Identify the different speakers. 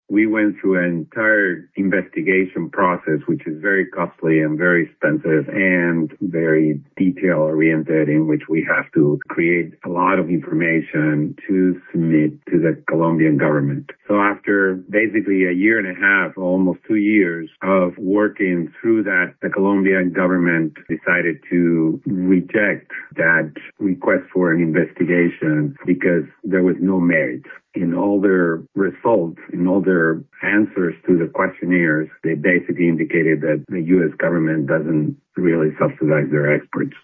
Speaker 1: We went through an entire investigation process, which is very costly and very expensive and very detail-oriented, in which we have to create a lot of information to submit to the Colombian government. So after basically a year and a half, almost 2 years of working through that, the Colombian government decided to reject that request for an investigation because there was no merit. In all their results, in all their answers to the questionnaires, they basically indicated that the U.S. government doesn't really subsidize their experts.